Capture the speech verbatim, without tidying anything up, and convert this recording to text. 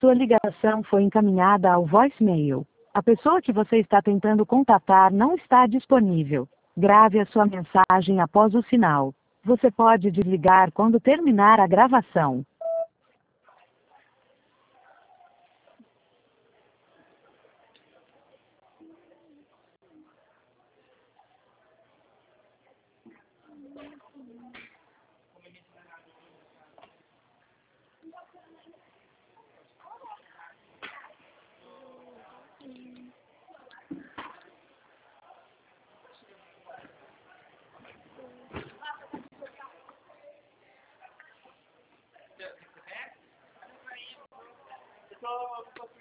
Sua ligação foi encaminhada ao voicemail. A pessoa que você está tentando contatar não está disponível. Grave a sua mensagem após o sinal. Você pode desligar quando terminar a gravação. So,